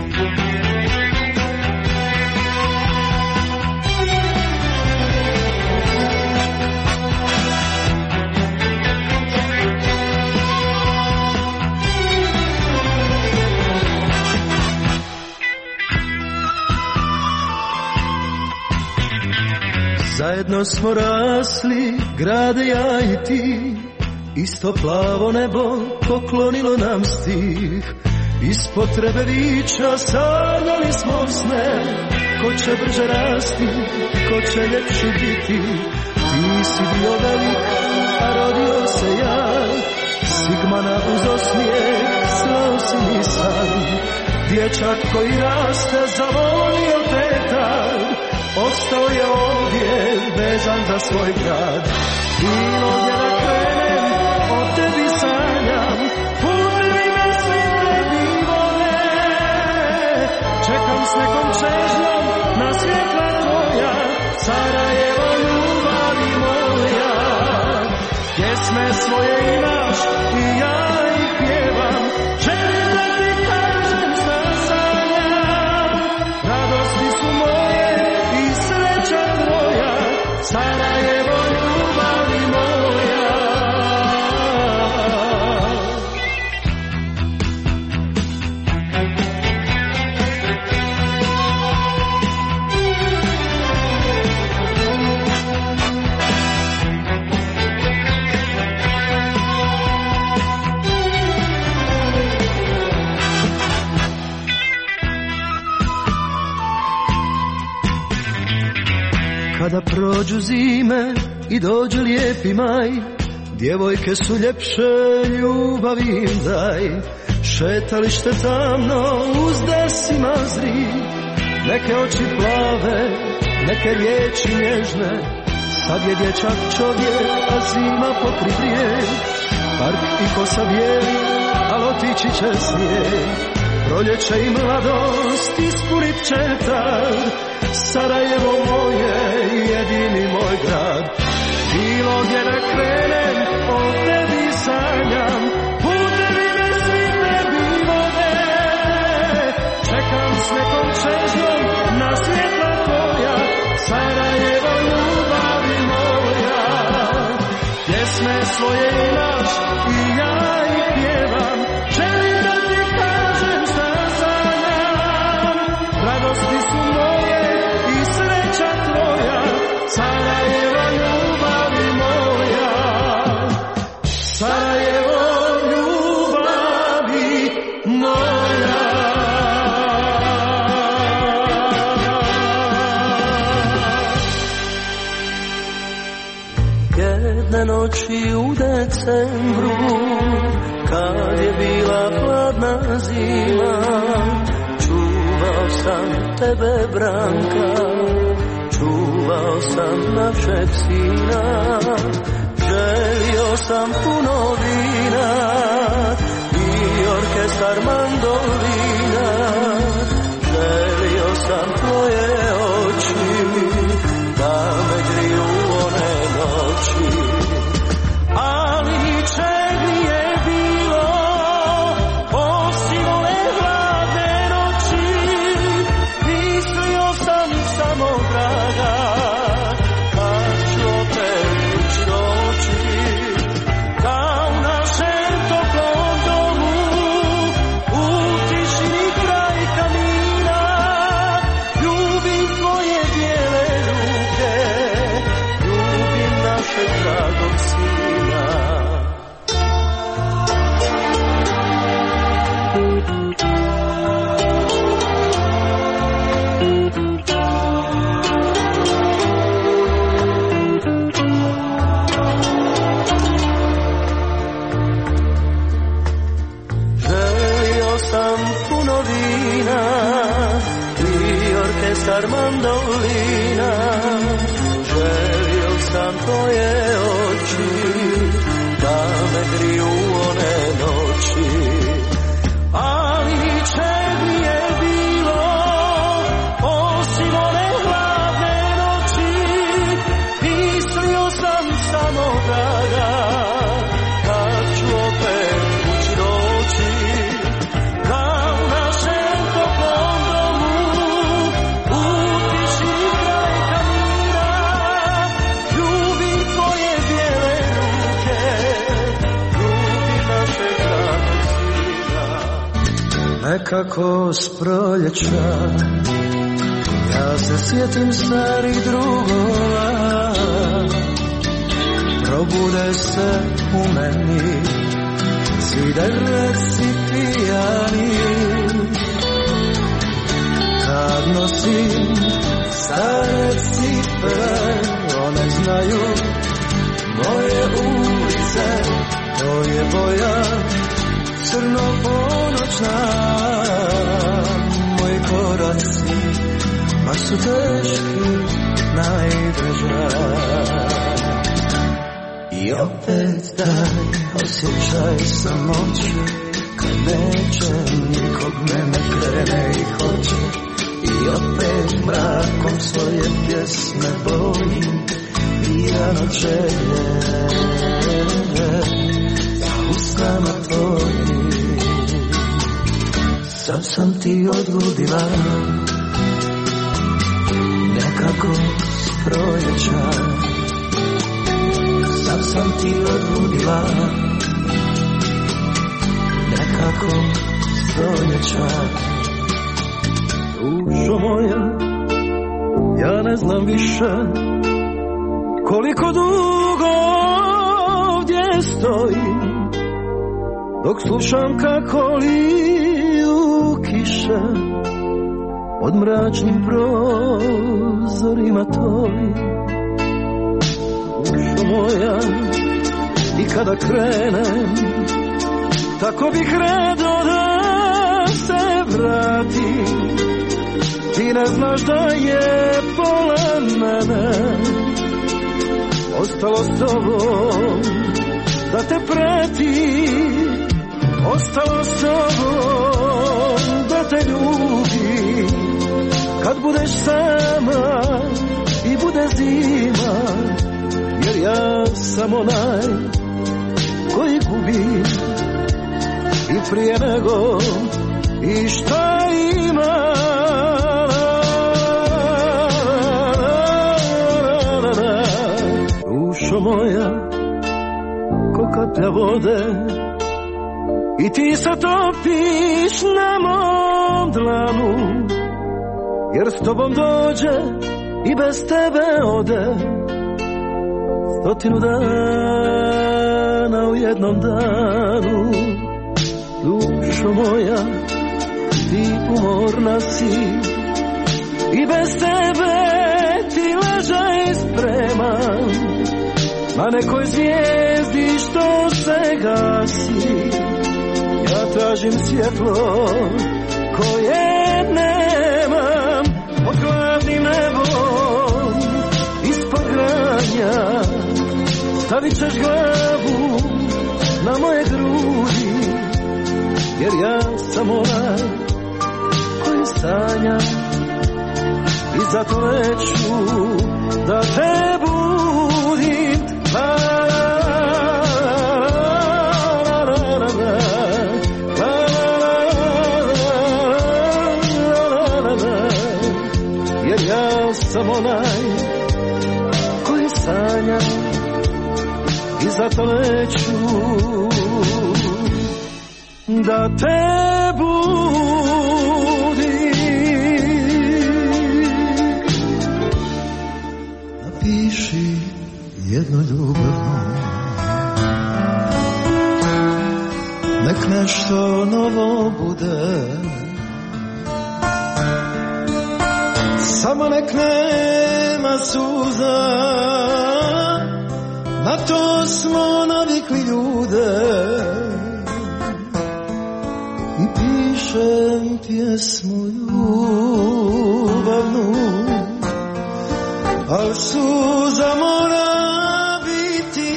Zajedno smo rasli, grade ja i ti, isto plavo nebo poklonilo nam stih. Iz potrebe vića sanjali smo sne, ko će brže rasti, ko će ljepši biti. Ti si bio velik, a rodio se ja, Sigmana uz osmijeh, slao si mi san. Dječak koji raste, zavolio tetar, ostao je ovdje, vezan za svoj grad. Bilo gdje da krenem, o tebi sanjam, putevi me svi tebi vole. Čekam s nekom čežnjom na svjetla tvoja, Sarajevo ljubavi moja. Pjesme svoje imaš i ja ih pjevam, želim da ti kažem šta sanjam. Radosti su moje i sreća tvoja, Sarajevo ljubavi moja. Kada prođu zime i dođe lijepi maj, djevojke su ljepše, ljubavi im daj. Šetalište tamno, uz desima zri, neke oči plave, neke riječi nježne. Sad je dječak čovjek, a zima pokri brijeg. Park i kosa bijeli, al otići će snijeg. Proljeće i mladost ispunit će tad, Sarajevo moje, jedini moj grad. Bilo gdje da krenem, o tebi sanjam, putevi me svi tebi vode. Čekam s nekom čežnjom na svjetla tvoja, Sarajevo ljubavi moja. Pjesme svoje imaš i ja ih pjevam, želim da ti kažem šta sanjam. Radosti su moje i sreća tvoja, Sarajevo ljubavi moja. Sarajevo ljubavi moja. jedne noći u decembru, kad je bila hladna zima, čuvao sam tebe, Branka, čuvao sam našeg sina. Želio sam puno vina i orkestar mandolina, želio sam tvoje oči da me griju one noći. Ali čeg je bilo osim one hladne noći, mislio sam samo draga, kad ću opet ući doći, kao u našem toplom domu, u tišini kraj kamina, ljubim tvoje bijele ruke, ljubim našeg dragog sina. Želio sam puno vina i orkestar mandolina, želio sam tvoje oči da me griju one noći. Ali čeg mi je bilo osim one hladne noći, mislio sam samo draga, kad ću opet kući doći, kao u našem toplom domu, u tišini kraj kamina, ljubim tvoje bijele ruke, ljubim našeg dragog sina. Nekako s proljeća ja se sjetim starih drugova, probude se u meni svi dereci pijani, kad nosim stare cipele, one znaju moje ulice, to je boja crno ponoćna, moji koraci baš su teški najdraža. I opet daj osjećaj samoće, kad neće nikog mene krene i hoće. I opet mrakom svoje pjesme bojim, pijano želje za usnama tvojim. Sad sam ti odludila, nekako s proljeća. Sad sam ti odludila, nekako s proljeća. Dušo moja, ja ne znam više koliko dugo ovdje stojim, dok slušam kako liju kiše pod mračnim prozorima tvojim. Dušo moja, i kada krenem, tako bih rado da se vratim. Ti ne znaš da je pola mene ostalo s tobom, da te preti, ostalo s tobom, da te ljubi. Kad budeš sama i bude zima, jer ja sam onaj koji gubi i prije nego i šta ima. Dušo moja, ko kaplja vode, i ti se topiš na mom dlanu, jer s tobom dođe i bez tebe ode stotinu dana u jednom danu. Dušo moja, ti umorna si, i bez tebe ti ležaj spreman, na nekoj zvijezdi što se gasi. Ja tražim svjetlo koje nemam pod glavnim nebom ispod granja. Stavit ćeš glavu na moje grudi, jer ja sam onaj koji sanja i zato neću da te budim. La, la, la, la, la, la, la, la, la, jer ja sam onaj koji sanja i zato neću da te budim. Napiši jedno ljubavno, nek nešto novo bude, samo nek nema suza, na to smo navikli ljude. I pišem pjesmu ljubavnu, al suza mora biti,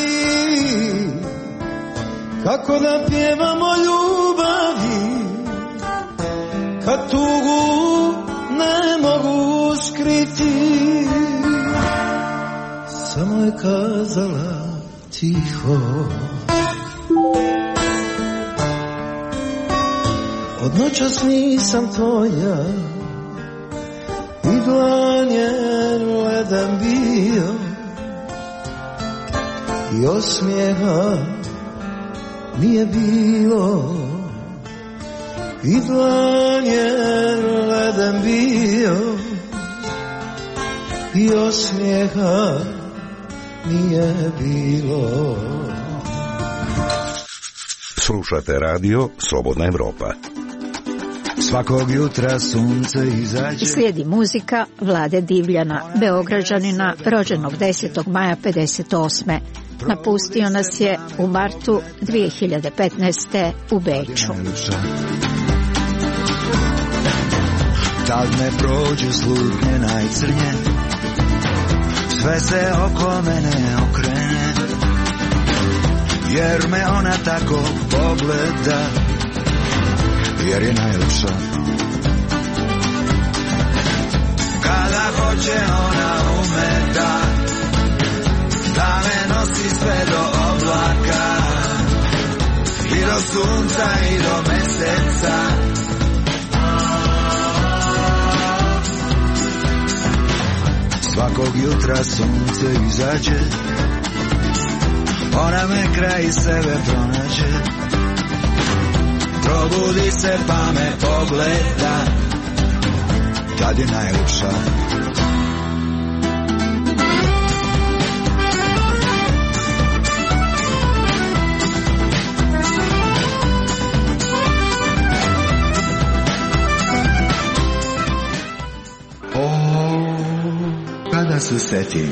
kako da pjevamo ljubavi, kad tugu ne mogu skriti. Samo je kazala tiho, od noćas nisam tvoja, i dlan je leden bio, i osmijeha nije bilo, i dlan je leden bio, i osmijeha nije bilo. Slušate radio Slobodna Evropa. Svakog jutra sunce izađe. Slijedi muzika Vlade Divljana, Beograđanina, rođenog desetog maja pedeset osme. Napustio nas je u martu dvije hiljade petnaeste. u Beču. Tad me prođe slutnje najcrnje, sve se oko mene okrene, jer me ona tako pogleda, jer je najljepša. Kada hoće ona ume da, da me nosi sve do oblaka, i do sunca i do meseca. Svakog jutra sunce izađe, ona me kraj sebe pronađe, probudi se pa me pogleda, tad je najljepša. Kada se setim,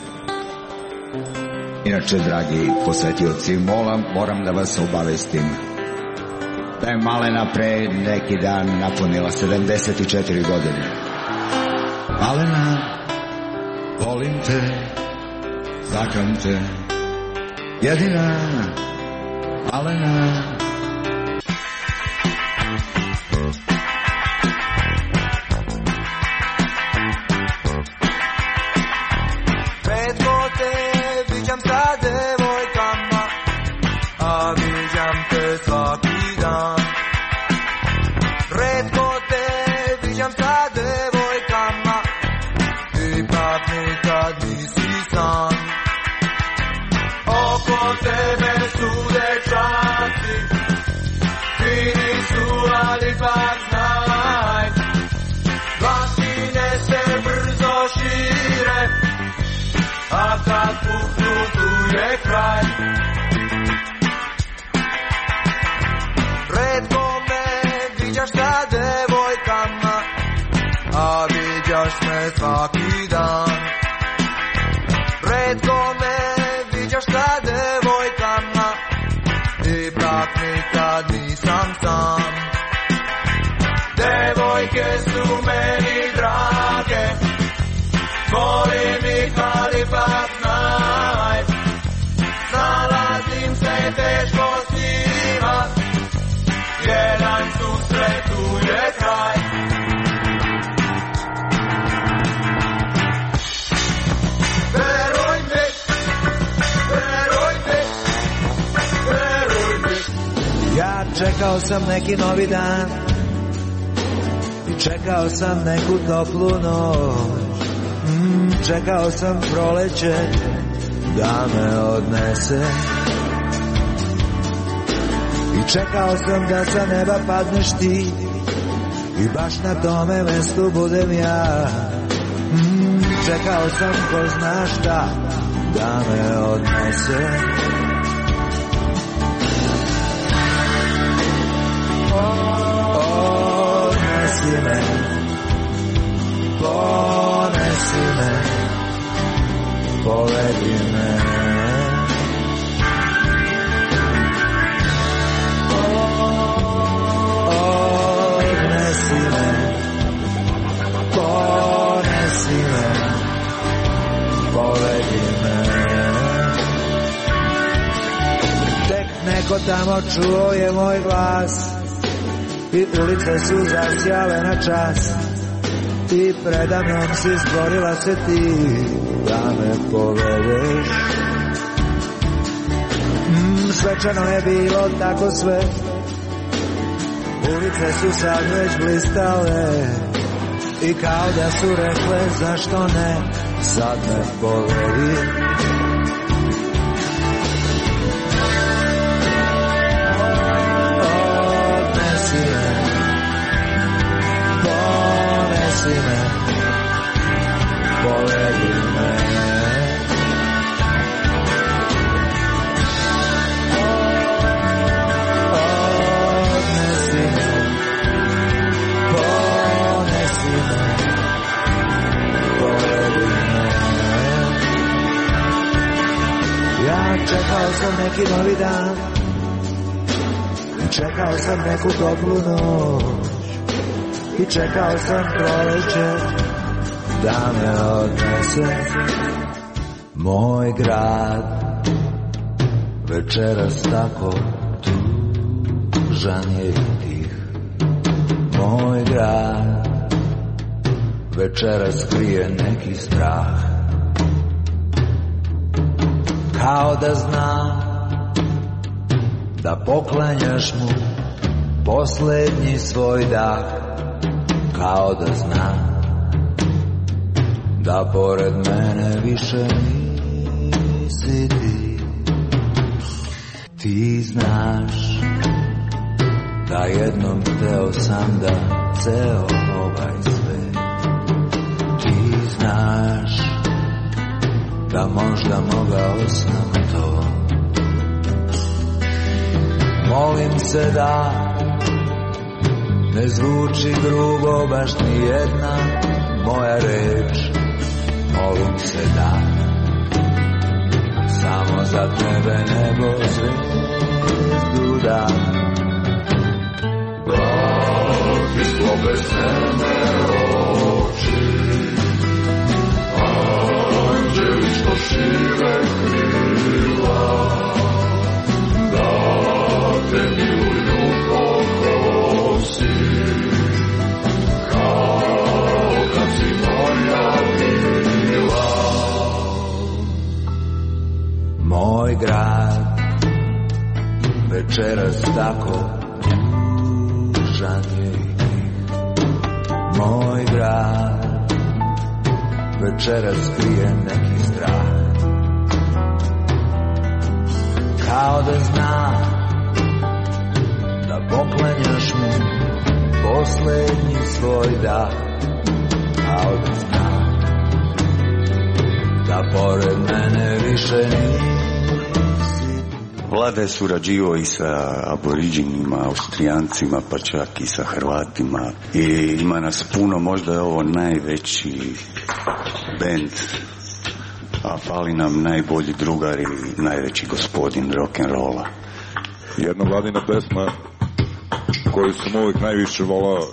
inače, dragi posvetioci, moram, moram da vas obavestim da je Malena pre neki dan napunila sedamdeset četiri godine. Malena, volim te, zakam te, jedina Malena. Svaki dan, redko me šta devojkama, ipak nikad nisam sam. Devojke su meni drage, volim ih, ali ipak naj. Nalazim se teško s njima, jedan susret tu je kraj. Veruj mi, veruj mi, veruj mi. Ja čekao sam neki novi dan i čekao sam neku toplu noć. mm, Čekao sam proleće da me odnese i čekao sam da sa neba padneš ti i baš na tome mestu budem ja. mm, Čekao sam ko zna šta da me odnese. Odnesi me, ponesi me, povedi me. Odnesi me, ponesi me, povedi me. Tek neko tamo čuo je moj glas i ulice su zasjale na čas i predamnom si stvorila se ti da me povedeš. mm, Svečano je bilo tako sve, ulice su sad već blistale i kao da su rekle zašto ne, sad me povedi. Odnesi me, ponesi me, povedi me. Odnesi me, ponesi me, povedi me. Ja čekao sam neki novi dan, čekao sam neku toplu noć i čekao sam proleće da me odnese. Moj grad večeras tako tužan je i tih. Moj grad večeras krije neki strah, kao da zna da poklanjaš mu poslednji svoj dah, kao da zna da pored mene više nisi ti. Ti znaš da jednom hteo sam da ceo ovaj svet. Ti znaš da možda mogao sam to. Molim se da ne zvuči grubo baš ni jedna moja reč. Molim se da samo za tebe nebo zvezdu da. Da ti slobe sene oči, anđeli što šire krila, te miluju ko kosi, kao kad si moja bila. Moj grad večeras tako tužan je i tih. Moj grad večeras krije neki strah, kao da zna da poklanjaš mu poslednji svoj dah, kao da zna da pored mene više nisi. Vlada je surađivao i sa aboriđinima, Austrijancima, pa čak i sa Hrvatima. I ima nas puno, možda je ovo najveći bend a fali nam najbolji drugar i najveći gospodin rock'n'rolla. Jedna vladina pesma koju sam uvijek najviše volao.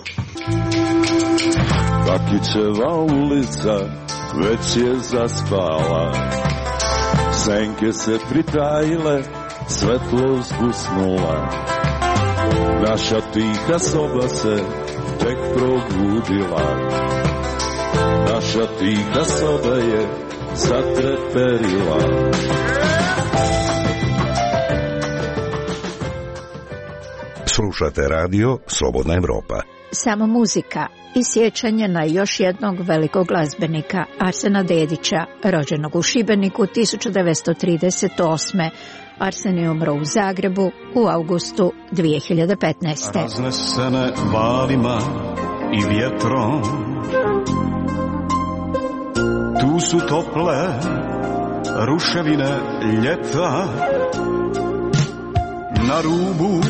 Bakićeva ulica već je zaspala, senke se pritajile, svetlost usnula, naša tiha soba se tek probudila, naša tiha soba je zatreperila. Slušate radio Slobodna Evropa. Samo muzika i sjećanje na još jednog velikog glazbenika, Arsena Dedića, rođenog u Šibeniku tisuću devetsto trideset osme. Arsen je umro u Zagrebu u avgustu dvije hiljade petnaeste. Raznesene valima i vjetrom, tu su tople ruševine ljeta, na rubu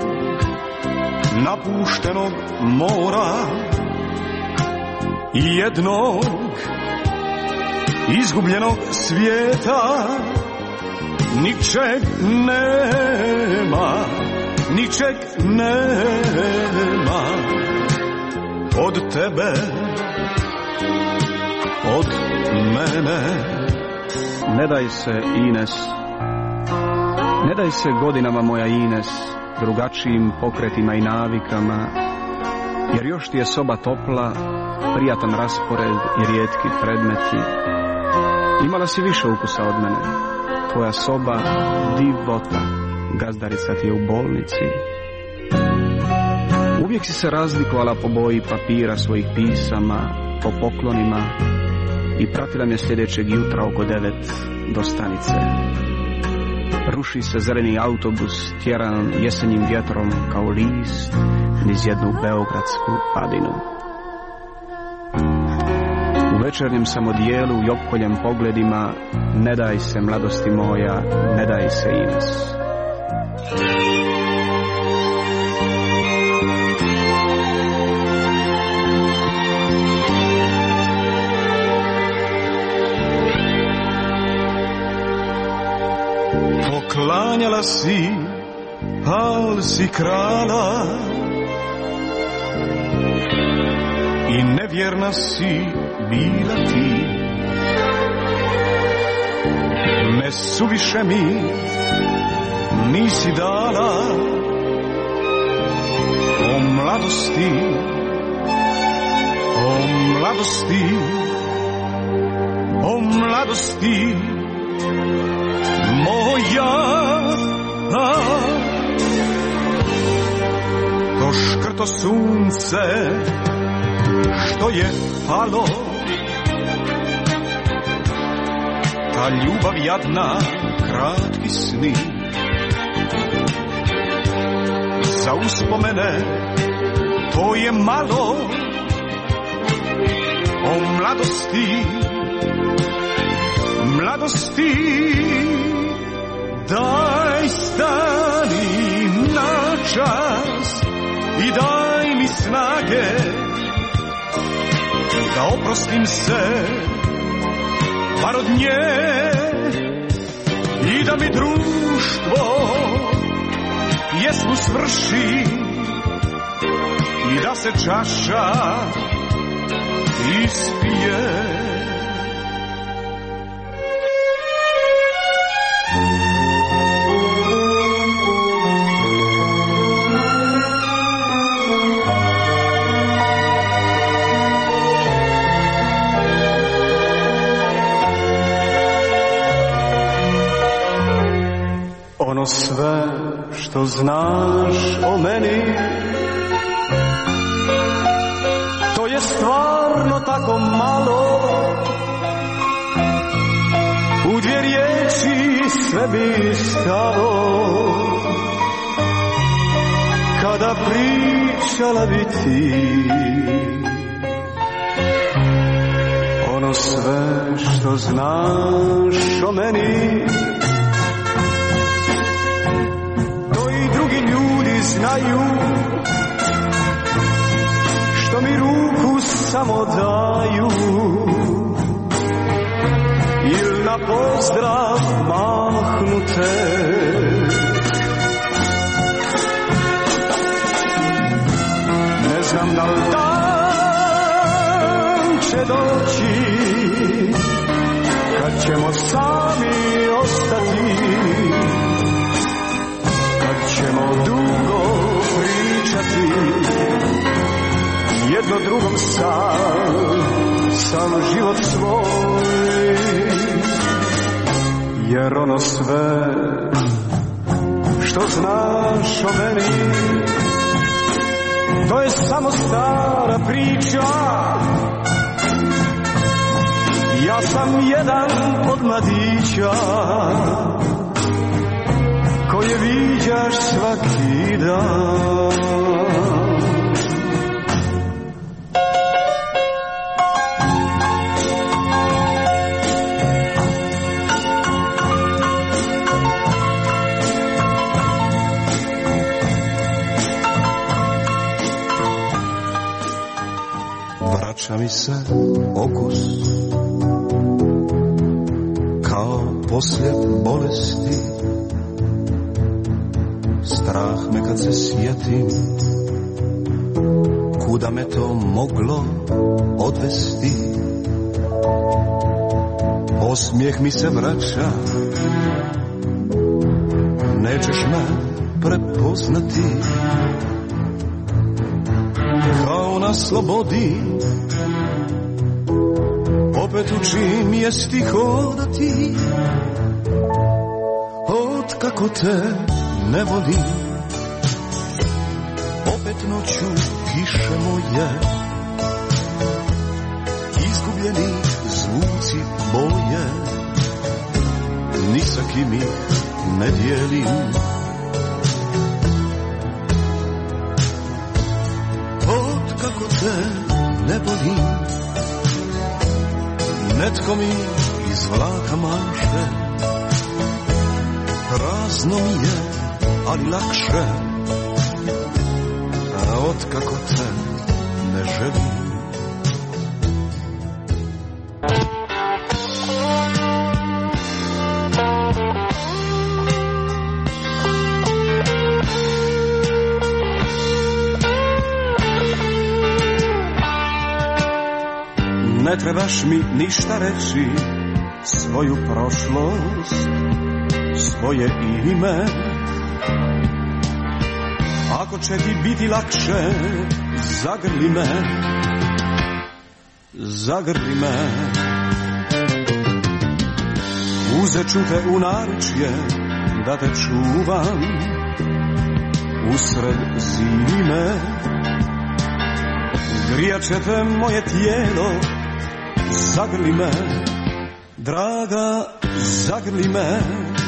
napuštenog mora i jednog izgubljenog svijeta. Ničeg nema, ničeg nema od tebe, od mene. Ne daj se, Ines, ne daj se godinama, moja Ines, drugačijim pokretima i navikama, jer još ti je soba topla, prijatan raspored i rijetki predmeti. Imala si više ukusa od mene, tvoja soba divota, gazdarica ti je u bolnici. Uvijek si se razlikovala po boji papira svojih pisama, po poklonima i pratila me sljedećeg jutra oko devet do stanice. Ruši se zeleni autobus, tjeran jesenjim vjetrom kao list niz jednu beogradsku padinu. U večernjem sam odijelu i opkoljem pogledima, ne daj se, mladosti moja, ne daj se, Ines. Poklanjala si, al si krala i nevjerna si bila ti. Ne suviše mi nisi dala, o mladosti, o mladosti, o mladosti moja. To škrto sunce što je palo, ta ljubav jadna, kratki sni, za uspomene to je malo. O mladosti, mladosti, daj stani na čas i daj mi snage da oprostim se bar od nje i da mi društvo pjesmu svrši i da se čaša ispije. Ono sve što znaš o meni, to je stvarno tako malo. U dvije riječi sve bi stalo, kada pričala bi ti. Ono sve što znaš o meni, znaju, što mi ruku samo daju, il na na pozdrav mahnute. Ne znam da li dan će doći kad ćemo sami ostati, kad ćemo dugo pričati jedno drugom sam, sam život svoj. Jer ono sve što znaš o meni, to je samo stara priča. Ja sam jedan od mladića koje viđaš svaki dan. Vraća mi se okus kao poslije bolesti. Strah me kad se sjetim kuda me to moglo odvesti. Osmijeh mi se vraća, nećeš me prepoznati. Kao na slobodi opet učim jesti hodati. Od kako te ne volim, opet noću kiše moje, izgubljeni zvuci boje, ni sa kim ih ne dijelim. Od kako te ne volim, netko mi iz vlaka maše, prazno mi je, ali lakše, a otkako te ne želim. Ne trebaš mi ništa reći, svoju prošlost, svoje ime. Ako će ti biti lakše, zagrli me, zagrli me. Uzet ću te u naručje da te čuvam usred zime. Grijat će te moje tijelo, zagrli me, draga, zagrli me.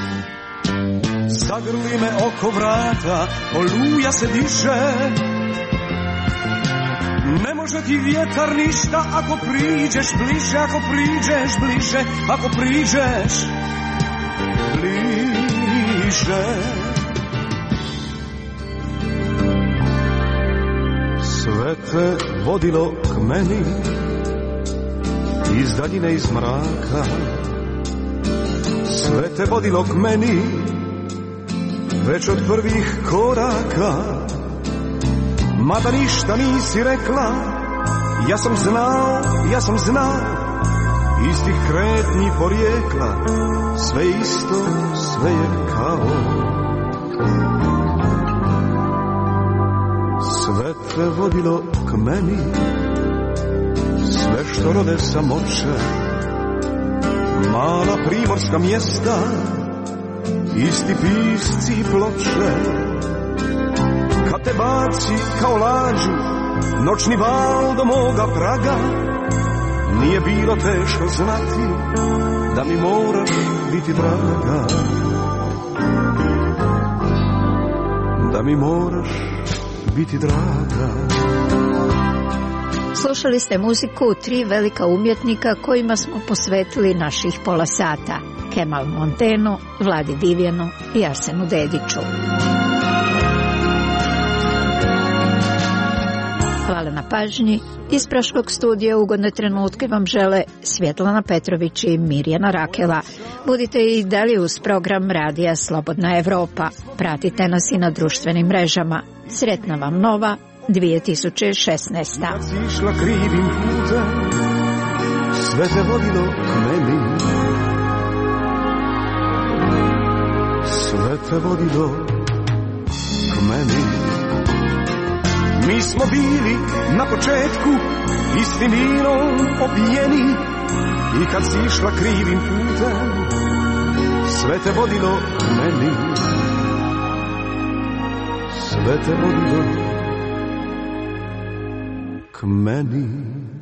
Zagrli me oko vrata, oluja se diše. Ne može ti vjetar ništa ako priđeš bliže, ako priđeš bliže, ako priđeš bliže. Sve te vodilo k meni, iz daljine, iz mraka. Sve te vodilo k meni, već od prvih koraka. Mada ništa nisi rekla, ja sam znao, ja sam znao, istih kretnji porijekla, sve isto, sve je kao. Sve te vodilo k meni, sve što rode samoće, mala primorska mjesta, isti pisci i ploče. Kad te baci kao lađu noćni val do moga praga, nije bilo teško znati da mi moraš biti draga, da mi moraš biti draga. Slušali ste muziku tri velika umjetnika kojima smo posvetili naših pola sata. Kemal Montenu, Vladi Divjanu i Arsenu Dediću. Hvala na pažnji. Iz Praškog studija ugodne trenutke vam žele Svjetlana Petrović i Mirjana Rakela. Budite i dalje uz program Radija Slobodna Evropa. Pratite nas i na društvenim mrežama. Sretna vam nova dvije tisuće šesnaesta. Kad si išla krivim putem, sve te vodilo k meni. Sve te vodilo k meni. Mi smo bili na početku istim vinom opijeni. I kad si išla krivim putem, sve te vodilo k meni. Sve te vodilo k meni.